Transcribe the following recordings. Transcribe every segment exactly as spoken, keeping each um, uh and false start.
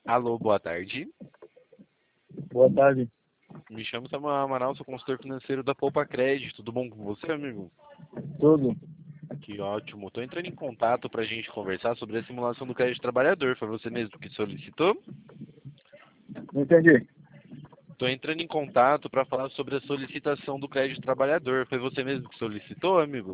Alô, boa tarde. Boa tarde. Me chamo Samuel Amaral, sou consultor financeiro da Poupa Crédito. Tudo bom com você, amigo? Tudo. Que ótimo. Estou entrando em contato para a gente conversar sobre a simulação do crédito trabalhador. Foi você mesmo que solicitou? Não entendi. Estou entrando em contato para falar sobre a solicitação do crédito trabalhador. Foi você mesmo que solicitou, amigo?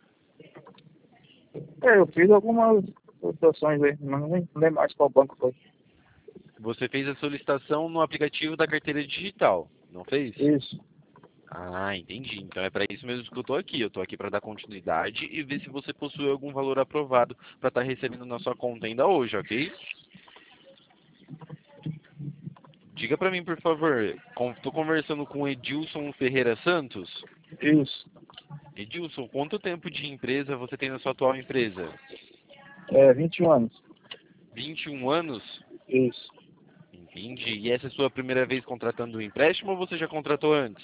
É, eu fiz algumas solicitações aí, mas não lembro mais qual banco foi. Você fez a solicitação no aplicativo da carteira digital, não fez? Isso. Ah, entendi. Então é para isso mesmo que eu estou aqui. Eu estou aqui para dar continuidade e ver se você possui algum valor aprovado para estar recebendo na sua conta ainda hoje, ok? Diga para mim, por favor. Estou conversando com Edilson Ferreira Santos. Isso. Edilson, quanto tempo de empresa você tem na sua atual empresa? É, vinte e um anos. vinte e um anos? Isso. Entendi. E essa é a sua primeira vez contratando um empréstimo ou você já contratou antes?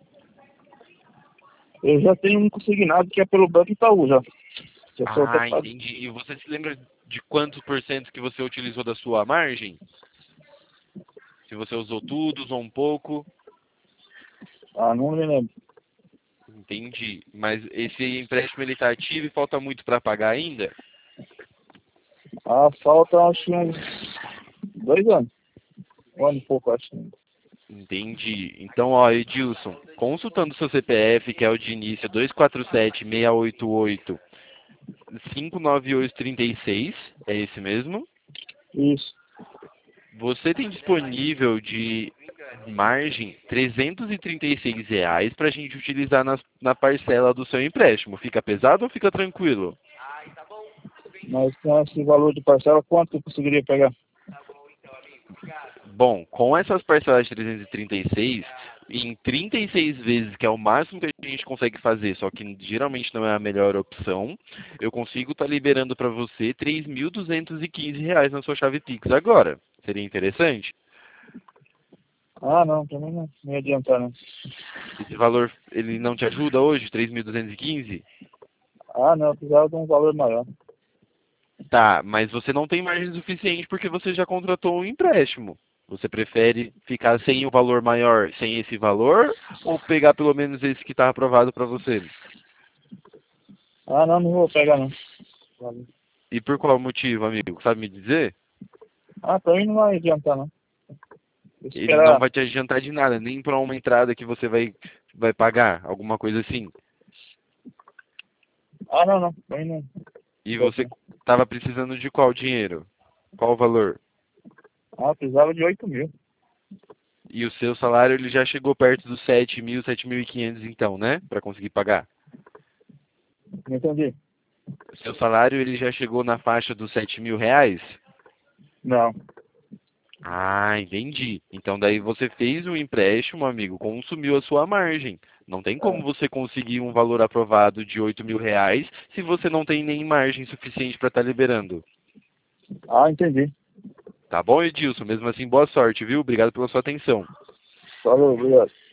Eu já tenho um consignado que é pelo Banco Itaú já. Já sou até Ah, pago. entendi. E você se lembra de quantos por cento que você utilizou da sua margem? Se você usou tudo, usou um pouco? Ah, não me lembro. Entendi. Mas esse empréstimo ele está ativo e falta muito para pagar ainda? Ah, falta acho que uns dois anos. Um ano e pouco, acho. Entendi. Então, ó, Edilson, consultando seu C P F, que é o de início dois quatro sete, seis oito oito, cinco nove oito três seis, é esse mesmo? Isso. Você tem disponível de margem trezentos e trinta e seis reais para a gente utilizar na, na parcela do seu empréstimo. Fica pesado ou fica tranquilo? Mas com esse valor de parcela, quanto eu conseguiria pegar? Bom, com essas parcelas de trezentos e trinta e seis, em trinta e seis vezes, que é o máximo que a gente consegue fazer, só que geralmente não é a melhor opção, eu consigo estar liberando para você três mil duzentos e quinze reais na sua chave Pix agora. Seria interessante? Ah, não, também não, não ia adiantar, não. Esse valor, ele não te ajuda hoje, três mil duzentos e quinze? Ah, não, eu precisava de um valor maior. Tá, mas você não tem margem suficiente porque você já contratou um empréstimo. Você prefere ficar sem o valor maior, sem esse valor, ou pegar pelo menos esse que está aprovado para você? Ah, não, não vou pegar, não. Valeu. E por qual motivo, amigo? Sabe me dizer? Ah, pra mim não vai adiantar, não. Vou Ele não esperar. vai te adiantar de nada, nem para uma entrada que você vai, vai pagar, alguma coisa assim. Ah, não, não. Pra mim não. E Certo, você não. estava precisando de qual dinheiro? Qual o valor? Ah, eu precisava de oito mil. E o seu salário ele já chegou perto dos sete mil, sete mil e quinhentos então, né? Para conseguir pagar. Não entendi. O seu salário ele já chegou na faixa dos sete mil reais? Não. Ah, entendi. Então daí você fez o empréstimo, amigo, consumiu a sua margem. Não tem como É. você conseguir um valor aprovado de oito mil reais se você não tem nem margem suficiente para estar liberando. Ah, entendi. Tá bom, Edilson? Mesmo assim, boa sorte, viu? Obrigado pela sua atenção. Falou, obrigado.